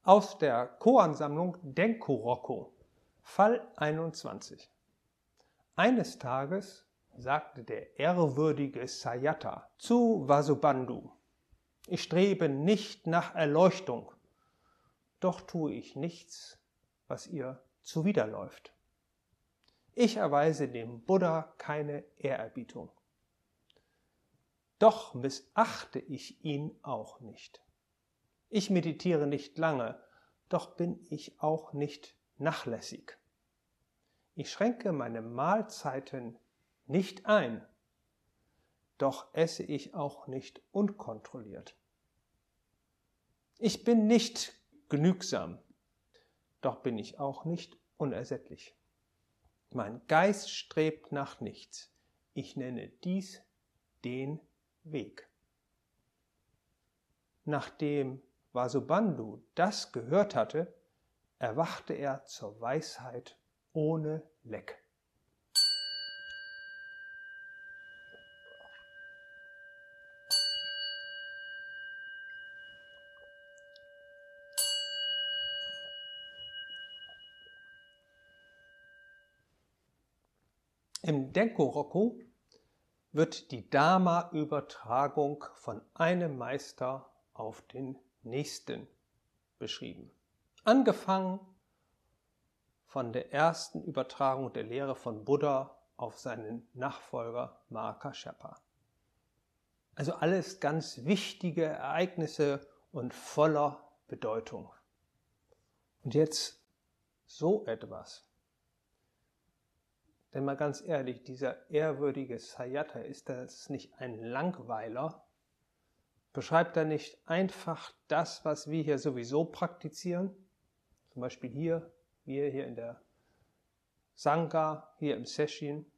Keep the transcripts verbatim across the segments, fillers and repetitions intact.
Aus der Koansammlung Denko-Rokko, Fall einundzwanzig. Eines Tages sagte der ehrwürdige Sayatta zu Vasubandhu: Ich strebe nicht nach Erleuchtung, doch tue ich nichts, was ihr zuwiderläuft. Ich erweise dem Buddha keine Ehrerbietung. Doch missachte ich ihn auch nicht. Ich meditiere nicht lange, doch bin ich auch nicht nachlässig. Ich schränke meine Mahlzeiten nicht ein, doch esse ich auch nicht unkontrolliert. Ich bin nicht genügsam, doch bin ich auch nicht unersättlich. Mein Geist strebt nach nichts. Ich nenne dies den Weg. Nachdem Vasubandhu das gehört hatte, erwachte er zur Weisheit ohne Leck. Im Denko-Rokko wird die Dharma-Übertragung von einem Meister auf den nächsten beschrieben. Angefangen von der ersten Übertragung der Lehre von Buddha auf seinen Nachfolger Mahakāshyapa. Also alles ganz wichtige Ereignisse und voller Bedeutung. Und jetzt so etwas. Denn mal ganz ehrlich, dieser ehrwürdige Sayatta, ist das nicht ein Langweiler? Beschreibt er nicht einfach das, was wir hier sowieso praktizieren? Zum Beispiel hier, wir hier in der Sangha, hier im Sesshin.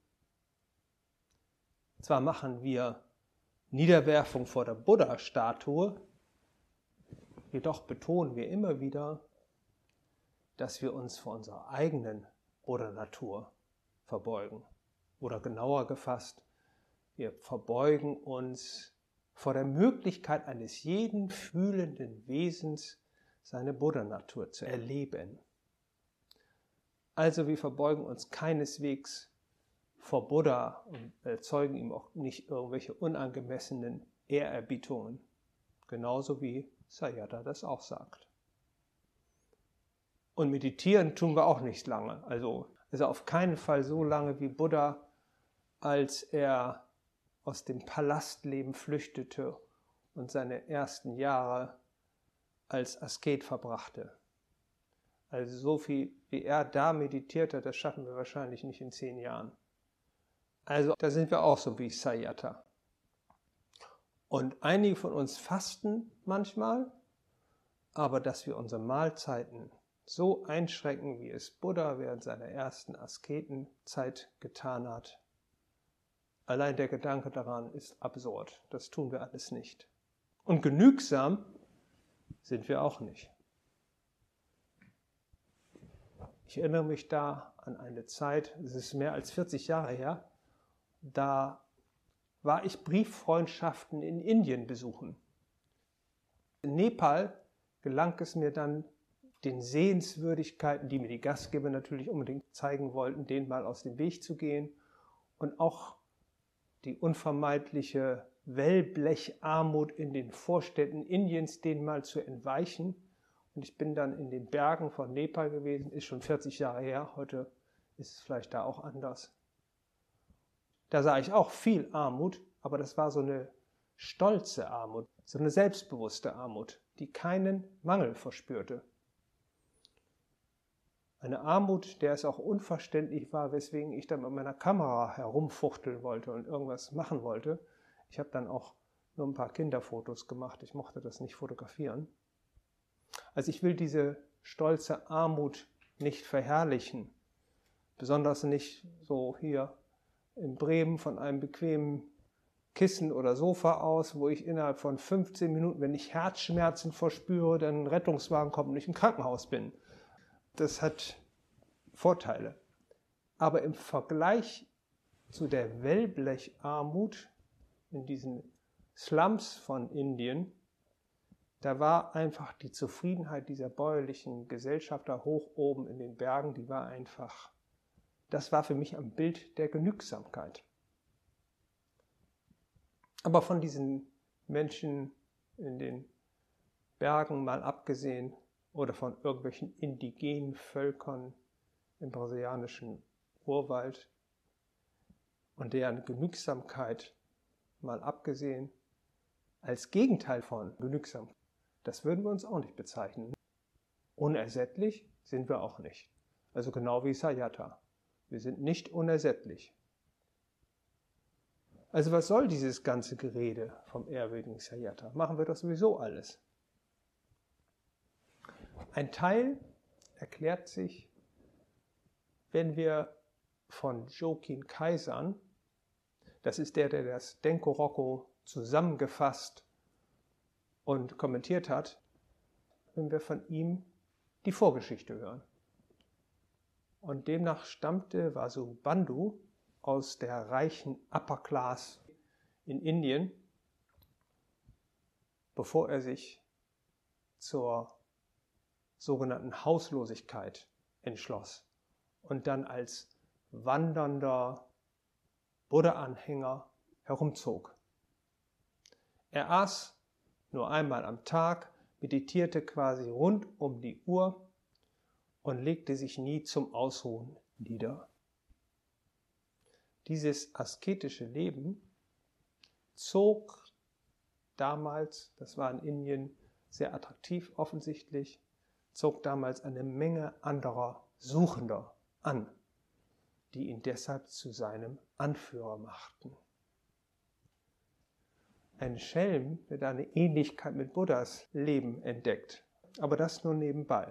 Zwar machen wir Niederwerfung vor der Buddha-Statue, jedoch betonen wir immer wieder, dass wir uns vor unserer eigenen Buddha-Natur verbeugen. Oder genauer gefasst, wir verbeugen uns vor der Möglichkeit eines jeden fühlenden Wesens, seine Buddha-Natur zu erleben. Also wir verbeugen uns keineswegs vor Buddha und erzeugen ihm auch nicht irgendwelche unangemessenen Ehrerbietungen, genauso wie Sayatta das auch sagt. Und meditieren tun wir auch nicht lange, also Also auf keinen Fall so lange wie Buddha, als er aus dem Palastleben flüchtete und seine ersten Jahre als Asket verbrachte. Also so viel wie er da meditierte, das schaffen wir wahrscheinlich nicht in zehn Jahren. Also da sind wir auch so wie Sayatta. Und einige von uns fasten manchmal, aber dass wir unsere Mahlzeiten so einschränken, wie es Buddha während seiner ersten Asketenzeit getan hat. Allein der Gedanke daran ist absurd. Das tun wir alles nicht. Und genügsam sind wir auch nicht. Ich erinnere mich da an eine Zeit, es ist mehr als vierzig Jahre her, da war ich Brieffreundschaften in Indien besuchen. In Nepal gelang es mir dann, den Sehenswürdigkeiten, die mir die Gastgeber natürlich unbedingt zeigen wollten, denen mal aus dem Weg zu gehen und auch die unvermeidliche Wellblecharmut in den Vorstädten Indiens, denen mal zu entweichen. Und ich bin dann in den Bergen von Nepal gewesen, ist schon vierzig Jahre her, heute ist es vielleicht da auch anders. Da sah ich auch viel Armut, aber das war so eine stolze Armut, so eine selbstbewusste Armut, die keinen Mangel verspürte. Eine Armut, der es auch unverständlich war, weswegen ich dann mit meiner Kamera herumfuchteln wollte und irgendwas machen wollte. Ich habe dann auch nur ein paar Kinderfotos gemacht, ich mochte das nicht fotografieren. Also ich will diese stolze Armut nicht verherrlichen, besonders nicht so hier in Bremen von einem bequemen Kissen oder Sofa aus, wo ich innerhalb von fünfzehn Minuten, wenn ich Herzschmerzen verspüre, dann ein Rettungswagen kommt und ich im Krankenhaus bin. Das hat Vorteile. Aber im Vergleich zu der Wellblecharmut in diesen Slums von Indien Da war einfach die Zufriedenheit dieser bäuerlichen Gesellschaft da hoch oben in den Bergen, die war einfach, das war für mich ein Bild der Genügsamkeit. Aber von diesen Menschen in den Bergen mal abgesehen oder von irgendwelchen indigenen Völkern im brasilianischen Urwald und deren Genügsamkeit mal abgesehen, als Gegenteil von Genügsamkeit, das würden wir uns auch nicht bezeichnen. Unersättlich sind wir auch nicht. Also genau wie Sayata. Wir sind nicht unersättlich. Also was soll dieses ganze Gerede vom ehrwürdigen Sayata? Machen wir doch sowieso alles. Ein Teil erklärt sich, wenn wir von Jokin Kaisan, das ist der, der das Denko-Rokko zusammengefasst und kommentiert hat, wenn wir von ihm die Vorgeschichte hören. Und demnach stammte Vasubandhu aus der reichen Upper Class in Indien, bevor er sich zur sogenannten Hauslosigkeit entschloss und dann als wandernder Buddha-Anhänger herumzog. Er aß nur einmal am Tag, meditierte quasi rund um die Uhr und legte sich nie zum Ausruhen nieder. Dieses asketische Leben zog damals, das war in Indien sehr attraktiv offensichtlich, zog damals eine Menge anderer Suchender an, die ihn deshalb zu seinem Anführer machten. Ein Schelm wird eine Ähnlichkeit mit Buddhas Leben entdeckt, aber das nur nebenbei.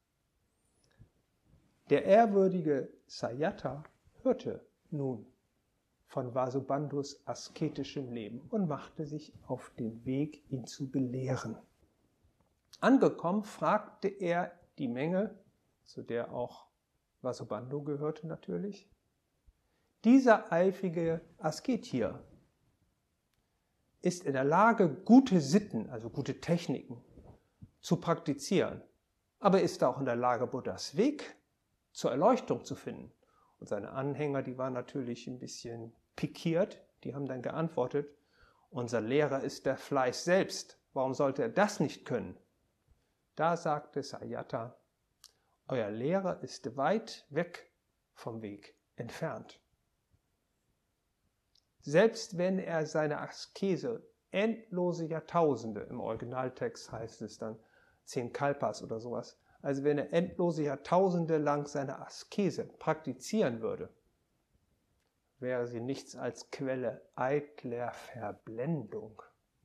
Der ehrwürdige Sayata hörte nun von Vasubandhus asketischem Leben und machte sich auf den Weg, ihn zu belehren. Angekommen fragte er die Menge, zu der auch Vasubandhu gehörte natürlich, dieser eifrige Asket hier ist in der Lage, gute Sitten, also gute Techniken, zu praktizieren, aber ist er auch in der Lage, Buddhas Weg zur Erleuchtung zu finden. Und seine Anhänger, die waren natürlich ein bisschen pikiert, die haben dann geantwortet, unser Lehrer ist der Fleiß selbst, warum sollte er das nicht können? Da sagte Sayata, euer Lehrer ist weit weg vom Weg entfernt. Selbst wenn er seine Askese endlose Jahrtausende, im Originaltext heißt es dann zehn Kalpas oder sowas, also wenn er endlose Jahrtausende lang seine Askese praktizieren würde, wäre sie nichts als Quelle eitler Verblendung.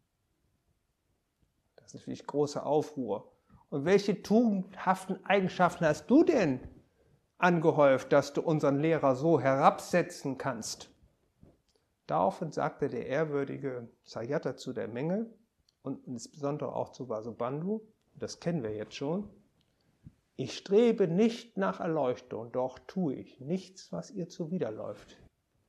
Das ist natürlich große Aufruhr. Und welche tugendhaften Eigenschaften hast du denn angehäuft, dass du unseren Lehrer so herabsetzen kannst? Daraufhin sagte der ehrwürdige Sayata zu der Menge und insbesondere auch zu Vasubandhu, das kennen wir jetzt schon, ich strebe nicht nach Erleuchtung, doch tue ich nichts, was ihr zuwiderläuft.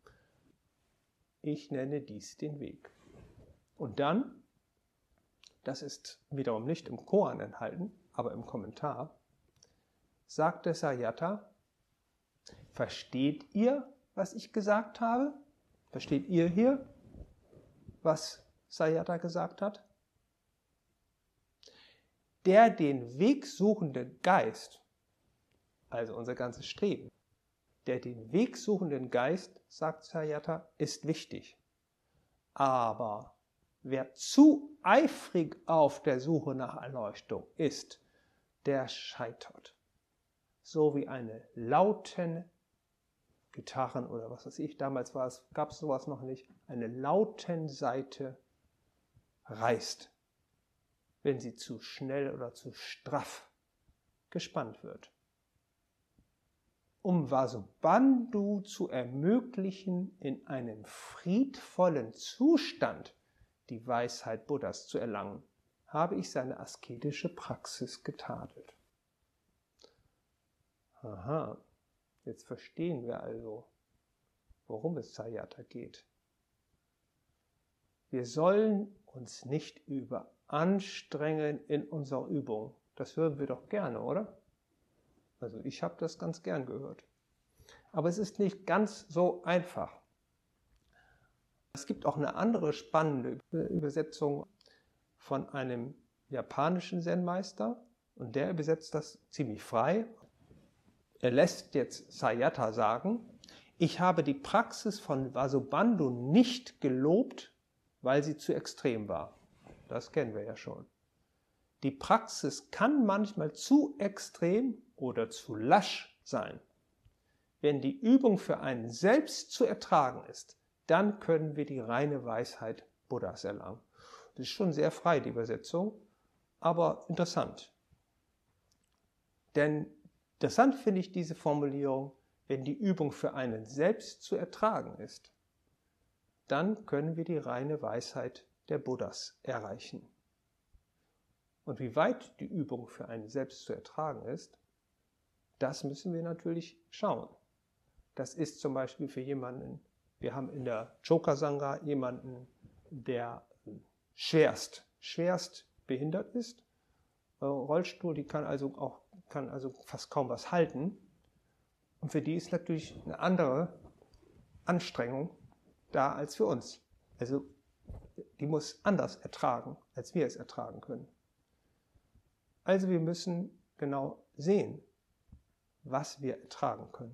Ich nenne dies den Weg. Und dann, das ist wiederum nicht im Koran enthalten, aber im Kommentar, sagte Sayata, versteht ihr, was ich gesagt habe? Versteht ihr hier, was Sayata gesagt hat? Der den wegsuchenden Geist, also unser ganzes Streben, der den wegsuchenden Geist, sagt Sayata, ist wichtig. Aber wer zu eifrig auf der Suche nach Erleuchtung ist, der scheitert. So wie eine lauten Gitarren oder was weiß ich, damals war es, gab es sowas noch nicht, eine Lautensaite reißt, wenn sie zu schnell oder zu straff gespannt wird. Um Vasubandhu zu ermöglichen, in einem friedvollen Zustand die Weisheit Buddhas zu erlangen, habe ich seine asketische Praxis getadelt. Aha. Jetzt verstehen wir also, worum es Sayata geht. Wir sollen uns nicht über anstrengen in unserer Übung. Das hören wir doch gerne, oder? Also ich habe das ganz gern gehört. Aber es ist nicht ganz so einfach. Es gibt auch eine andere spannende Übersetzung von einem japanischen Zen-Meister und der übersetzt das ziemlich frei. Er lässt jetzt Sayata sagen, ich habe die Praxis von Vasubandhu nicht gelobt, weil sie zu extrem war. Das kennen wir ja schon. Die Praxis kann manchmal zu extrem oder zu lasch sein. Wenn die Übung für einen selbst zu ertragen ist, dann können wir die reine Weisheit Buddhas erlangen. Das ist schon sehr frei, die Übersetzung, aber interessant. Denn interessant finde ich diese Formulierung, wenn die Übung für einen selbst zu ertragen ist, dann können wir die reine Weisheit der Buddhas erreichen. Und wie weit die Übung für einen selbst zu ertragen ist, das müssen wir natürlich schauen. Das ist zum Beispiel für jemanden, wir haben in der Choka Sangha jemanden, der schwerst, schwerst behindert ist, Rollstuhl, die kann also auch kann also fast kaum was halten. Und für die ist natürlich eine andere Anstrengung da als für uns. Also die muss anders ertragen, als wir es ertragen können. Also wir müssen genau sehen, was wir ertragen können.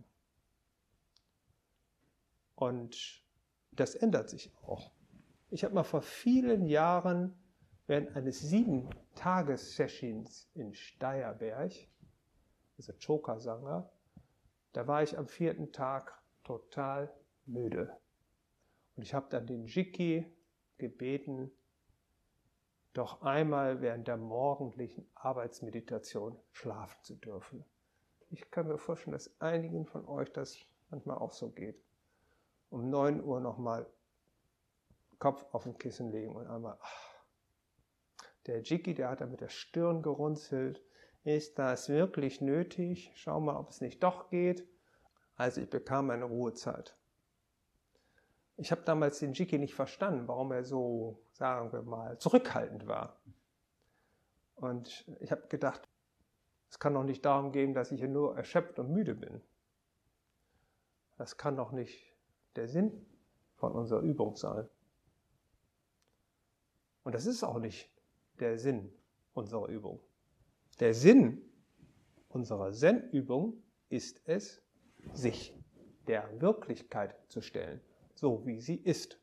Und das ändert sich auch. Ich habe mal vor vielen Jahren während eines sieben-Tages-Sessions in Steierberg, also Choka Sangha, da war ich am vierten Tag total müde. Und ich habe dann den Jiki gebeten, doch einmal während der morgendlichen Arbeitsmeditation schlafen zu dürfen. Ich kann mir vorstellen, dass einigen von euch das manchmal auch so geht. Um neun Uhr nochmal Kopf auf ein Kissen legen und einmal, ach. Der Jiki, der hat da mit der Stirn gerunzelt. Ist das wirklich nötig? Schau mal, ob es nicht doch geht. Also ich bekam eine Ruhezeit. Ich habe damals den Jiki nicht verstanden, warum er so, sagen wir mal, zurückhaltend war. Und ich habe gedacht, es kann doch nicht darum gehen, dass ich hier nur erschöpft und müde bin. Das kann doch nicht der Sinn von unserer Übung sein. Und das ist auch nicht der Sinn unserer Übung. Der Sinn unserer Zen-Übung ist es, sich der Wirklichkeit zu stellen, so wie sie ist.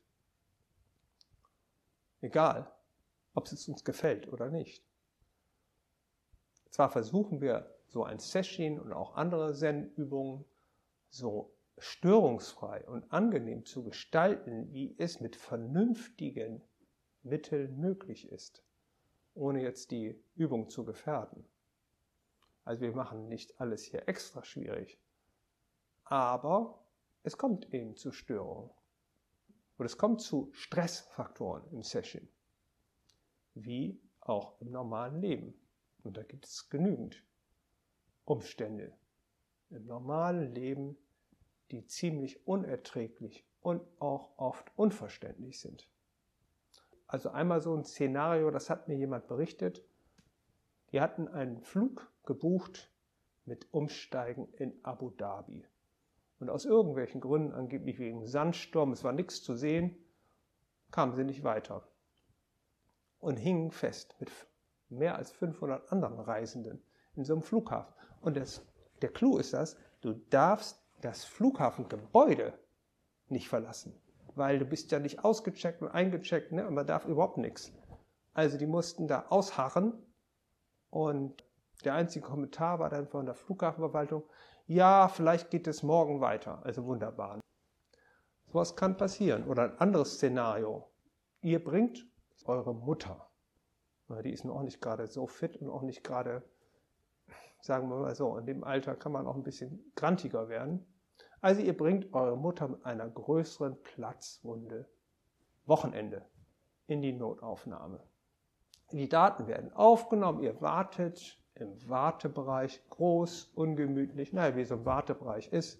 Egal, ob es uns gefällt oder nicht. Zwar versuchen wir so ein Sesshin und auch andere Zen-Übungen so störungsfrei und angenehm zu gestalten, wie es mit vernünftigen Mitteln möglich ist, ohne jetzt die Übung zu gefährden. Also wir machen nicht alles hier extra schwierig, aber es kommt eben zu Störungen und es kommt zu Stressfaktoren im Session, wie auch im normalen Leben. Und da gibt es genügend Umstände im normalen Leben, die ziemlich unerträglich und auch oft unverständlich sind. Also einmal so ein Szenario, das hat mir jemand berichtet. Die hatten einen Flug gebucht mit Umsteigen in Abu Dhabi. Und aus irgendwelchen Gründen, angeblich wegen Sandsturm, es war nichts zu sehen, kamen sie nicht weiter. Und hingen fest mit mehr als fünfhundert anderen Reisenden in so einem Flughafen. Und das, der Clou ist das, du darfst das Flughafengebäude nicht verlassen. Weil du bist ja nicht ausgecheckt und eingecheckt, ne? Und man darf überhaupt nichts. Also die mussten da ausharren und der einzige Kommentar war dann von der Flughafenverwaltung, ja, vielleicht geht es morgen weiter. Also wunderbar. Sowas kann passieren. Oder ein anderes Szenario. Ihr bringt eure Mutter. Die ist noch nicht gerade so fit und auch nicht gerade, sagen wir mal so, in dem Alter kann man auch ein bisschen grantiger werden. Also ihr bringt eure Mutter mit einer größeren Platzwunde Wochenende in die Notaufnahme. Die Daten werden aufgenommen, ihr wartet im Wartebereich, groß, ungemütlich, naja, wie so ein Wartebereich ist,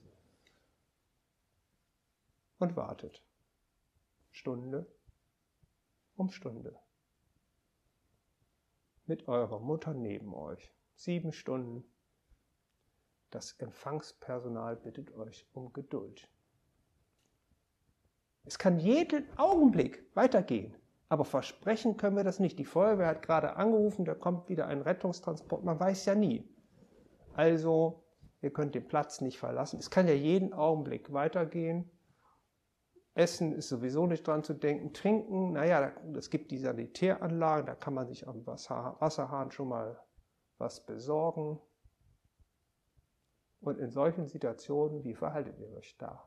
und wartet. Stunde um Stunde. mit eurer Mutter neben euch. Sieben Stunden. Das Empfangspersonal bittet euch um Geduld. Es kann jeden Augenblick weitergehen, aber versprechen können wir das nicht. Die Feuerwehr hat gerade angerufen, da kommt wieder ein Rettungstransport, man weiß ja nie. Also, ihr könnt den Platz nicht verlassen. Es kann ja jeden Augenblick weitergehen. Essen ist sowieso nicht dran zu denken. Trinken, naja, es gibt die Sanitäranlagen, da kann man sich am Wasserhahn schon mal was besorgen. Und in solchen Situationen, wie verhaltet ihr euch da?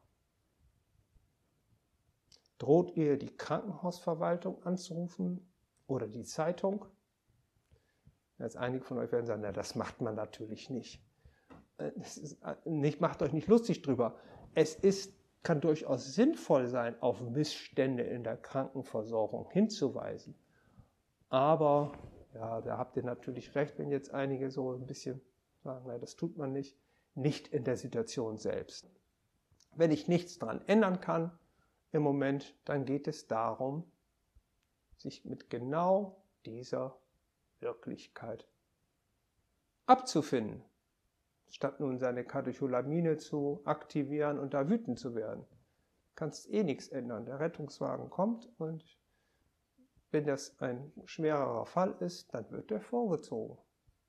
Droht ihr, die Krankenhausverwaltung anzurufen oder die Zeitung? Jetzt einige von euch werden sagen, na, das macht man natürlich nicht. Es ist, nicht. Macht euch nicht lustig drüber. Es ist, kann durchaus sinnvoll sein, auf Missstände in der Krankenversorgung hinzuweisen. Aber, ja, da habt ihr natürlich recht, wenn jetzt einige so ein bisschen sagen, na, das tut man nicht. Nicht in der Situation selbst. Wenn ich nichts daran ändern kann im Moment, dann geht es darum, sich mit genau dieser Wirklichkeit abzufinden, statt nun seine Katecholamine zu aktivieren und da wütend zu werden. Du kannst eh nichts ändern. Der Rettungswagen kommt und wenn das ein schwererer Fall ist, dann wird der vorgezogen.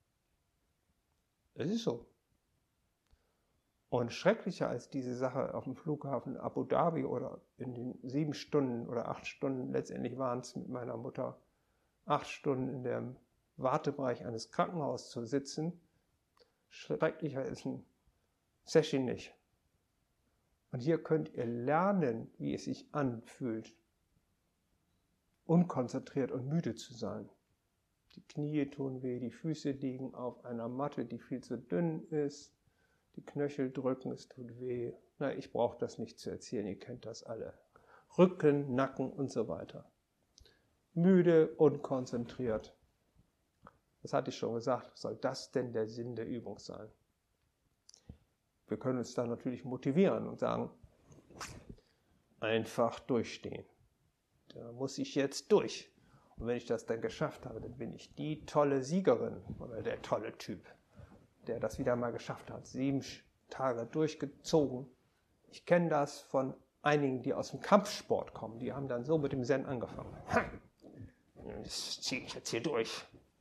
Es ist so. Und schrecklicher als diese Sache auf dem Flughafen Abu Dhabi oder in den sieben Stunden oder acht Stunden, letztendlich waren es mit meiner Mutter acht Stunden in dem Wartebereich eines Krankenhauses zu sitzen, schrecklicher ist ein Session nicht. Und hier könnt ihr lernen, wie es sich anfühlt, unkonzentriert und müde zu sein. Die Knie tun weh, die Füße liegen auf einer Matte, die viel zu dünn ist. Die Knöchel drücken, es tut weh. Na, ich brauche das nicht zu erzählen, ihr kennt das alle. Rücken, Nacken und so weiter. Müde, unkonzentriert. Das hatte ich schon gesagt, soll das denn der Sinn der Übung sein? Wir können uns da natürlich motivieren und sagen, einfach durchstehen. Da muss ich jetzt durch. Und wenn ich das dann geschafft habe, dann bin ich die tolle Siegerin oder der tolle Typ, der das wieder mal geschafft hat. Sieben Tage durchgezogen. Ich kenne das von einigen, die aus dem Kampfsport kommen. Die haben dann so mit dem Zen angefangen. Das ziehe ich jetzt hier durch.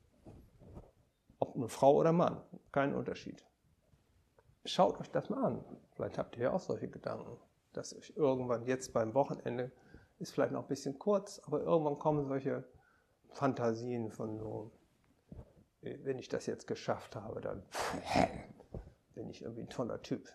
Ob eine Frau oder Mann, kein Unterschied. Schaut euch das mal an. Vielleicht habt ihr ja auch solche Gedanken, dass euch irgendwann jetzt beim Wochenende, ist vielleicht noch ein bisschen kurz, aber irgendwann kommen solche Fantasien von so, wenn ich das jetzt geschafft habe, dann bin ich irgendwie ein toller Typ.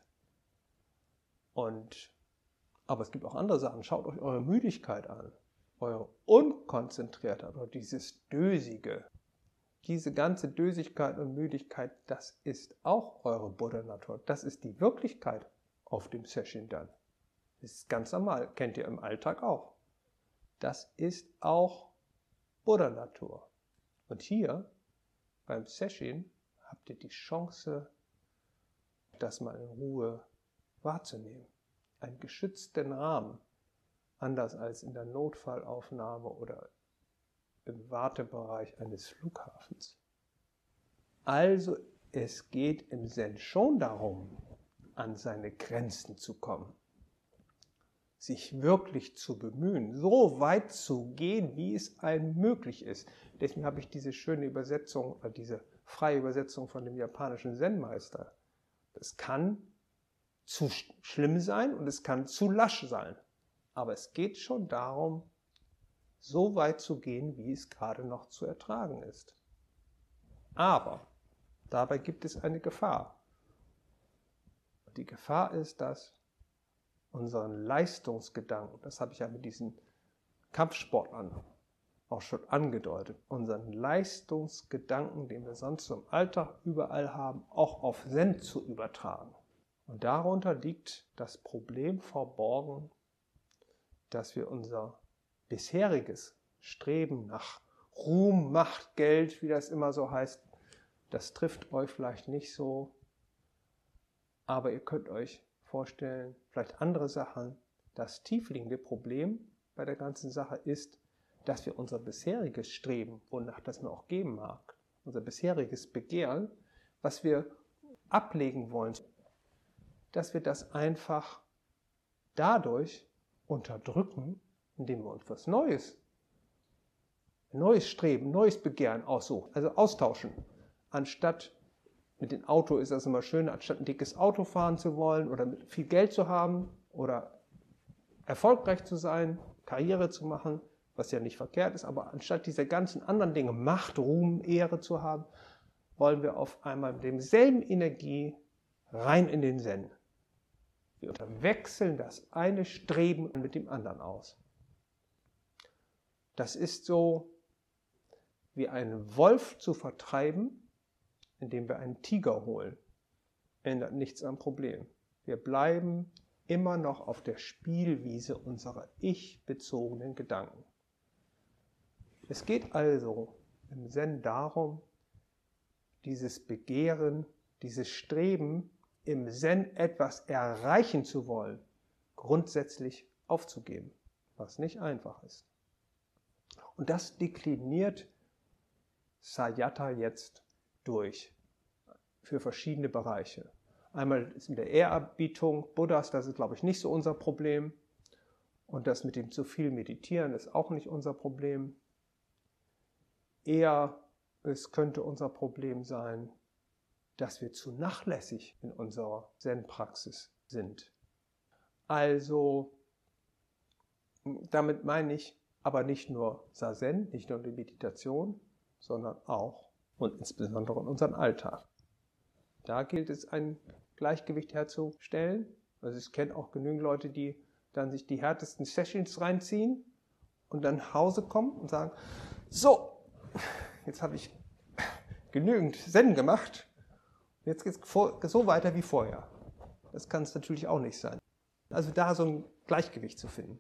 Und, aber es gibt auch andere Sachen. Schaut euch eure Müdigkeit an, eure Unkonzentriertheit oder dieses Dösige. Diese ganze Dösigkeit und Müdigkeit, das ist auch eure Buddha-Natur. Das ist die Wirklichkeit auf dem Session dann. Das ist ganz normal, kennt ihr im Alltag auch. Das ist auch Buddha-Natur. Und hier beim Session habt ihr die Chance, das mal in Ruhe wahrzunehmen. Einen geschützten Rahmen, anders als in der Notfallaufnahme oder im Wartebereich eines Flughafens. Also es geht im Zen schon darum, an seine Grenzen zu kommen, sich wirklich zu bemühen, so weit zu gehen, wie es einem möglich ist. Deswegen habe ich diese schöne Übersetzung, oder diese freie Übersetzung von dem japanischen Zen-Meister. Das kann zu schlimm sein und es kann zu lasch sein. Aber es geht schon darum, so weit zu gehen, wie es gerade noch zu ertragen ist. Aber dabei gibt es eine Gefahr. Und die Gefahr ist, dass unseren Leistungsgedanken, das habe ich ja mit diesen Kampfsportlern auch schon angedeutet, unseren Leistungsgedanken, den wir sonst im Alltag überall haben, auch auf Zen zu übertragen. Und darunter liegt das Problem verborgen, dass wir unser bisheriges Streben nach Ruhm, Macht, Geld, wie das immer so heißt, das trifft euch vielleicht nicht so, aber ihr könnt euch vorstellen, vielleicht andere Sachen. Das tiefliegende Problem bei der ganzen Sache ist, dass wir unser bisheriges Streben, wonach das mir auch geben mag, unser bisheriges Begehren, was wir ablegen wollen, dass wir das einfach dadurch unterdrücken, indem wir uns was Neues, ein neues Streben, neues Begehren aussuchen, also austauschen. Anstatt, mit dem Auto ist das immer schön, anstatt ein dickes Auto fahren zu wollen oder viel Geld zu haben oder erfolgreich zu sein, Karriere zu machen, was ja nicht verkehrt ist, aber anstatt diese ganzen anderen Dinge, Macht, Ruhm, Ehre zu haben, wollen wir auf einmal mit demselben Energie rein in den Zen. Wir wechseln das eine Streben mit dem anderen aus. Das ist so, wie einen Wolf zu vertreiben, indem wir einen Tiger holen. Ändert nichts am Problem. Wir bleiben immer noch auf der Spielwiese unserer ich-bezogenen Gedanken. Es geht also im Zen darum, dieses Begehren, dieses Streben, im Zen etwas erreichen zu wollen, grundsätzlich aufzugeben, was nicht einfach ist. Und das dekliniert Sayata jetzt durch für verschiedene Bereiche. Einmal ist mit der Ehrerbietung Buddhas, das ist, glaube ich, nicht so unser Problem. Und das mit dem zu viel Meditieren ist auch nicht unser Problem. Eher, es könnte unser Problem sein, dass wir zu nachlässig in unserer Zen-Praxis sind. Also, damit meine ich aber nicht nur Zazen, nicht nur die Meditation, sondern auch und insbesondere in unseren Alltag. Da gilt es, ein Gleichgewicht herzustellen. Also ich kenne auch genügend Leute, die dann sich die härtesten Sessions reinziehen und dann nach Hause kommen und sagen, so, jetzt habe ich genügend Zen gemacht, jetzt geht es so weiter wie vorher. Das kann es natürlich auch nicht sein. Also da so ein Gleichgewicht zu finden.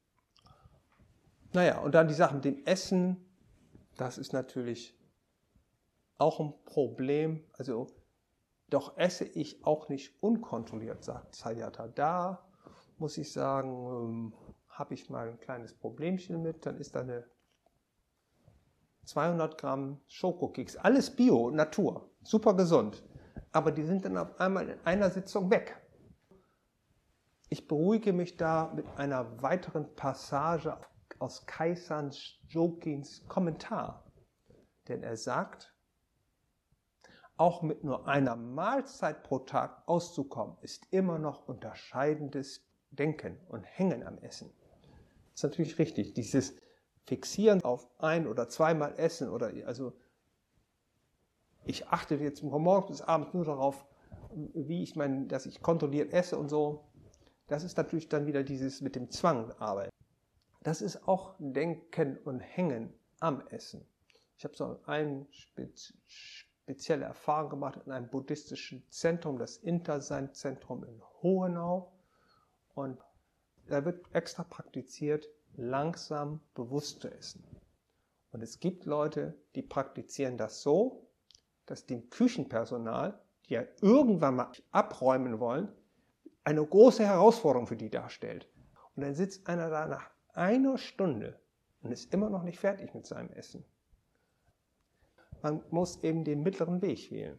Naja, und dann die Sache mit dem Essen, das ist natürlich auch ein Problem. Also doch esse ich auch nicht unkontrolliert, sagt Sayata. Da muss ich sagen, ähm, habe ich mal ein kleines Problemchen mit. Dann ist da eine zweihundert Gramm Schokokeks, alles Bio, Natur, super gesund. Aber die sind dann auf einmal in einer Sitzung weg. Ich beruhige mich da mit einer weiteren Passage aus Kaisan Jokins Kommentar. Denn er sagt, auch mit nur einer Mahlzeit pro Tag auszukommen, ist immer noch unterscheidendes Denken und Hängen am Essen. Das ist natürlich richtig. Dieses Fixieren auf ein- oder zweimal Essen oder also ich achte jetzt von morgens bis abends nur darauf, wie ich meine, dass ich kontrolliert esse und so. Das ist natürlich dann wieder dieses mit dem Zwang arbeiten. Das ist auch Denken und Hängen am Essen. Ich habe so eine spezielle Erfahrung gemacht in einem buddhistischen Zentrum, das Intersein-Zentrum in Hohenau. Und da wird extra praktiziert, langsam bewusst zu essen. Und es gibt Leute, die praktizieren das so, dass dem Küchenpersonal, die ja irgendwann mal abräumen wollen, eine große Herausforderung für die darstellt. Und dann sitzt einer da nach einer Stunde und ist immer noch nicht fertig mit seinem Essen. Man muss eben den mittleren Weg wählen.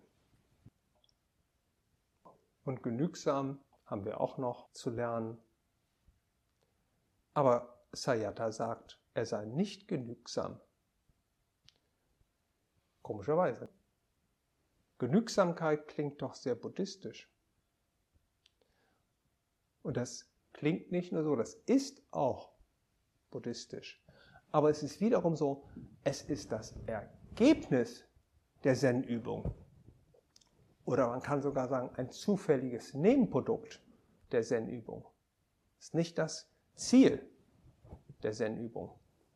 Und genügsam haben wir auch noch zu lernen. Aber Sayata sagt, er sei nicht genügsam. Komischerweise. Genügsamkeit klingt doch sehr buddhistisch. Und das klingt nicht nur so, das ist auch buddhistisch. Aber es ist wiederum so, es ist das Ergebnis der Zen-Übung. Oder man kann sogar sagen, ein zufälliges Nebenprodukt der Zen-Übung. Es ist nicht das Ziel der Zen-Übung.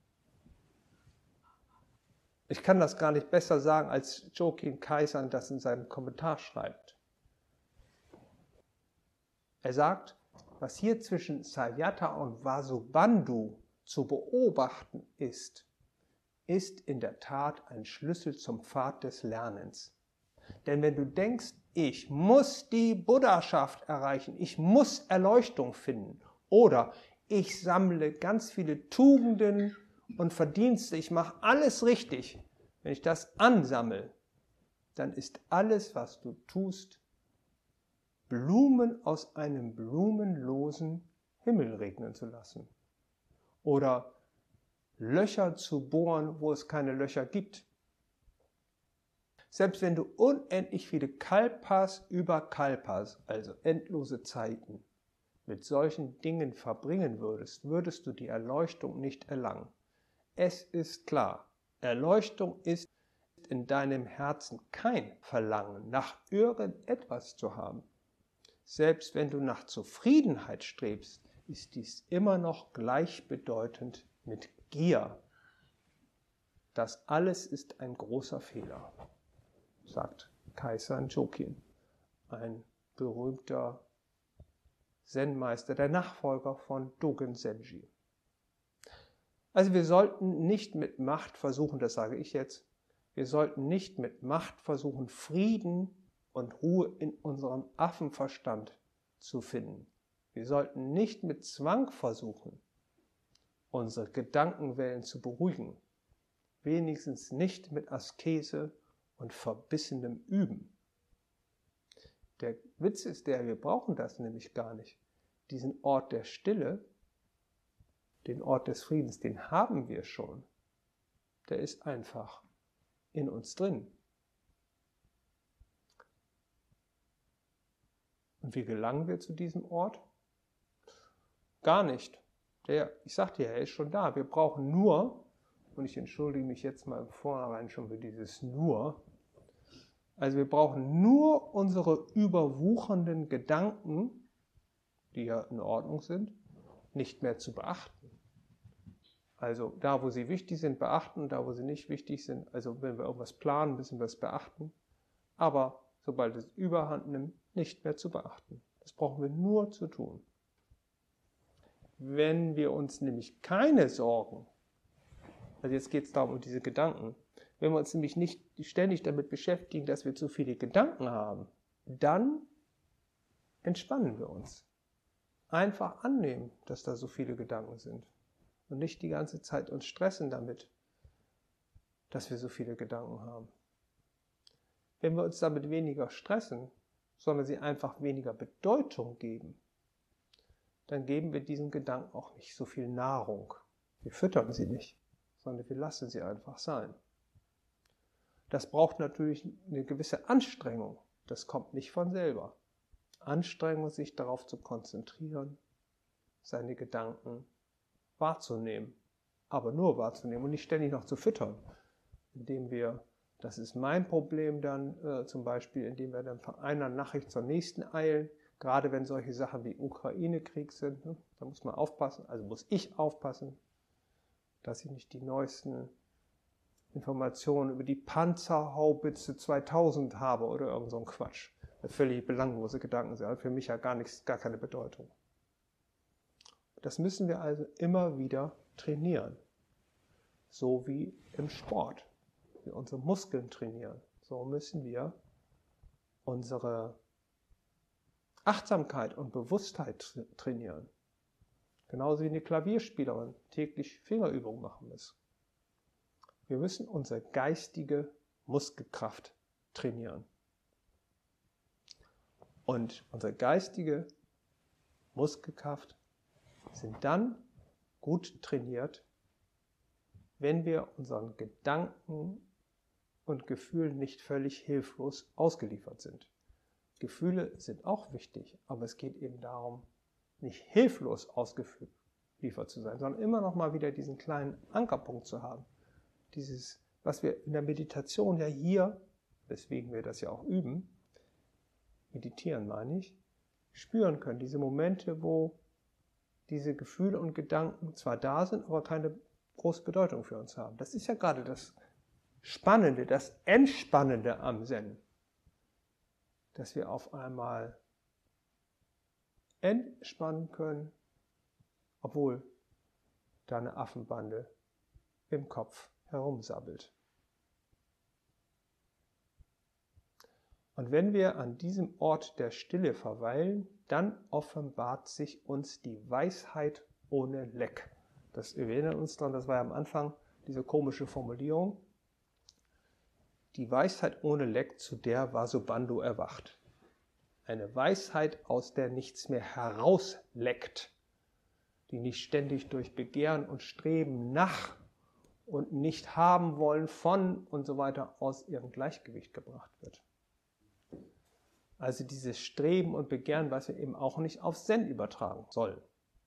Ich kann das gar nicht besser sagen, als Jokin Kaisan das in seinem Kommentar schreibt. Er sagt, was hier zwischen Sayata und Vasubandhu zu beobachten ist, ist in der Tat ein Schlüssel zum Pfad des Lernens. Denn wenn du denkst, ich muss die Buddhaschaft erreichen, ich muss Erleuchtung finden oder ich sammle ganz viele Tugenden und Verdienste, ich mache alles richtig. Wenn ich das ansammle, dann ist alles, was du tust, Blumen aus einem blumenlosen Himmel regnen zu lassen. Oder Löcher zu bohren, wo es keine Löcher gibt. Selbst wenn du unendlich viele Kalpas über Kalpas, also endlose Zeiten, mit solchen Dingen verbringen würdest, würdest du die Erleuchtung nicht erlangen. Es ist klar, Erleuchtung ist in deinem Herzen kein Verlangen, nach irgendetwas zu haben. Selbst wenn du nach Zufriedenheit strebst, ist dies immer noch gleichbedeutend mit Gier. Das alles ist ein großer Fehler, sagt Kaiser Njokin, ein berühmter Zen-Meister, der Nachfolger von Dogen Zenji. Also wir sollten nicht mit Macht versuchen, das sage ich jetzt, wir sollten nicht mit Macht versuchen, Frieden und Ruhe in unserem Affenverstand zu finden. Wir sollten nicht mit Zwang versuchen, unsere Gedankenwellen zu beruhigen, wenigstens nicht mit Askese und verbissenem Üben. Der Witz ist der, wir brauchen das nämlich gar nicht. Diesen Ort der Stille, den Ort des Friedens, den haben wir schon. Der ist einfach in uns drin. Und wie gelangen wir zu diesem Ort? Gar nicht. Der, ich sagte ja, er ist schon da. Wir brauchen nur, und ich entschuldige mich jetzt mal im Vornherein schon für dieses nur, also wir brauchen nur unsere überwuchernden Gedanken, die ja in Ordnung sind, nicht mehr zu beachten. Also da, wo sie wichtig sind, beachten, da, wo sie nicht wichtig sind, also wenn wir irgendwas planen, müssen wir es beachten, aber sobald es Überhand nimmt, nicht mehr zu beachten. Das brauchen wir nur zu tun. Wenn wir uns nämlich keine Sorgen, also jetzt geht es darum, um diese Gedanken, wenn wir uns nämlich nicht ständig damit beschäftigen, dass wir zu viele Gedanken haben, dann entspannen wir uns. Einfach annehmen, dass da so viele Gedanken sind und nicht die ganze Zeit uns stressen damit, dass wir so viele Gedanken haben. Wenn wir uns damit weniger stressen, sondern sie einfach weniger Bedeutung geben, dann geben wir diesen Gedanken auch nicht so viel Nahrung. Wir füttern sie nicht, sondern wir lassen sie einfach sein. Das braucht natürlich eine gewisse Anstrengung. Das kommt nicht von selber. Anstrengung, sich darauf zu konzentrieren, seine Gedanken wahrzunehmen, aber nur wahrzunehmen und nicht ständig noch zu füttern, indem wir, das ist mein Problem dann äh, zum Beispiel, indem wir dann von einer Nachricht zur nächsten eilen, gerade wenn solche Sachen wie Ukraine-Krieg sind, ne, da muss man aufpassen, also muss ich aufpassen, dass ich nicht die neuesten Informationen über die Panzerhaubitze zweitausend habe oder irgend so ein Quatsch. Völlig belanglose Gedanken sind, hat für mich ja gar nichts, gar keine Bedeutung. Das müssen wir also immer wieder trainieren. So wie im Sport. Wir unsere Muskeln trainieren. So müssen wir unsere Achtsamkeit und Bewusstheit trainieren. Genauso wie eine Klavierspielerin täglich Fingerübungen machen muss. Wir müssen unsere geistige Muskelkraft trainieren. Und unsere geistige Muskelkraft sind dann gut trainiert, wenn wir unseren Gedanken und Gefühlen nicht völlig hilflos ausgeliefert sind. Gefühle sind auch wichtig, aber es geht eben darum, nicht hilflos ausgeliefert zu sein, sondern immer noch mal wieder diesen kleinen Ankerpunkt zu haben. Dieses, was wir in der Meditation ja hier, weswegen wir das ja auch üben, meditieren meine ich, spüren können. Diese Momente, wo diese Gefühle und Gedanken zwar da sind, aber keine große Bedeutung für uns haben. Das ist ja gerade das Spannende, das Entspannende am Zen. Dass wir auf einmal entspannen können, obwohl da eine Affenbande im Kopf herumsabbelt. Und wenn wir an diesem Ort der Stille verweilen, dann offenbart sich uns die Weisheit ohne Leck. Das, wir erinnern uns daran, das war ja am Anfang diese komische Formulierung. Die Weisheit ohne Leck, zu der Vasubandhu erwacht. Eine Weisheit, aus der nichts mehr herausleckt, die nicht ständig durch Begehren und Streben nach und nicht haben wollen von und so weiter aus ihrem Gleichgewicht gebracht wird. Also dieses Streben und Begehren, was wir eben auch nicht auf Zen übertragen sollen.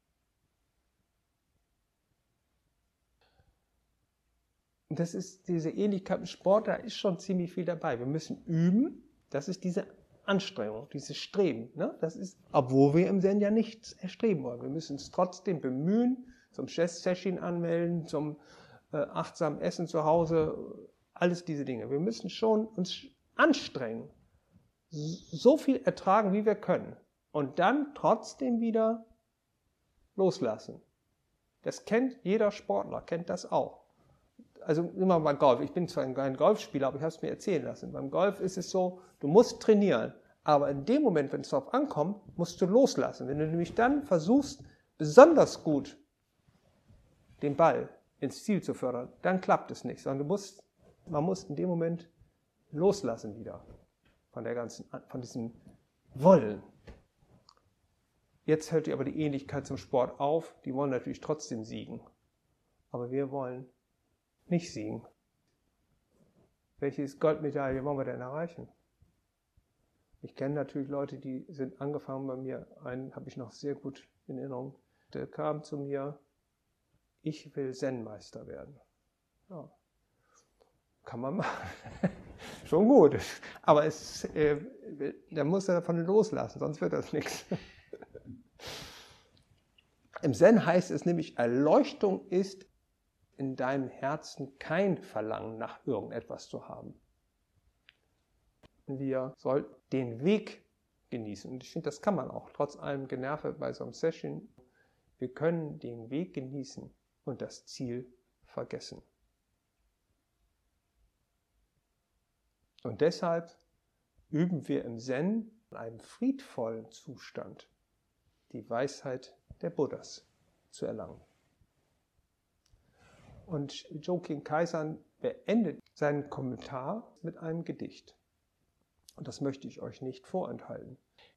Und das ist diese Ähnlichkeit im Sport, da ist schon ziemlich viel dabei. Wir müssen üben, das ist diese Anstrengung, dieses Streben. Ne? Das ist, obwohl wir im Zen ja nichts erstreben wollen. Wir müssen uns trotzdem bemühen, zum Chess-Session anmelden, zum äh, achtsamen Essen zu Hause, alles diese Dinge. Wir müssen schon uns anstrengen, so viel ertragen, wie wir können. Und dann trotzdem wieder loslassen. Das kennt jeder Sportler, kennt das auch. Also immer beim Golf. Ich bin zwar kein Golfspieler, aber ich habe es mir erzählen lassen. Beim Golf ist es so, du musst trainieren. Aber in dem Moment, wenn es darauf ankommt, musst du loslassen. Wenn du nämlich dann versuchst, besonders gut den Ball ins Ziel zu fördern, dann klappt es nicht. Sondern du musst, man muss in dem Moment loslassen wieder von der ganzen, von diesem Wollen. Jetzt hört dir aber die Ähnlichkeit zum Sport auf. Die wollen natürlich trotzdem siegen. Aber wir wollen nicht siegen. Welche Goldmedaille wollen wir denn erreichen? Ich kenne natürlich Leute, die sind angefangen bei mir, einen habe ich noch sehr gut in Erinnerung, der kam zu mir, ich will Zen-Meister werden. Ja. Kann man machen. Schon gut. Aber es, äh, da muss er davon loslassen, sonst wird das nichts. Im Zen heißt es nämlich, Erleuchtung ist in deinem Herzen kein Verlangen nach irgendetwas zu haben. Wir sollten den Weg genießen. Und ich finde, das kann man auch, trotz allem Generve bei so einem Session. Wir können den Weg genießen und das Ziel vergessen. Und deshalb üben wir im Zen in einem friedvollen Zustand die Weisheit der Buddhas zu erlangen. Und Jokien Kaisan beendet seinen Kommentar mit einem Gedicht. Und das möchte ich euch nicht vorenthalten.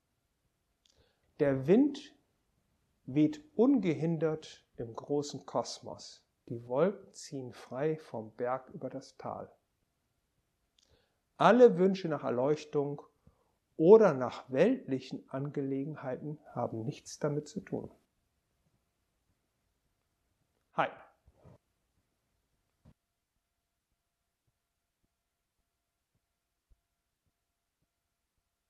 Der Wind weht ungehindert im großen Kosmos. Die Wolken ziehen frei vom Berg über das Tal. Alle Wünsche nach Erleuchtung oder nach weltlichen Angelegenheiten haben nichts damit zu tun. Hi.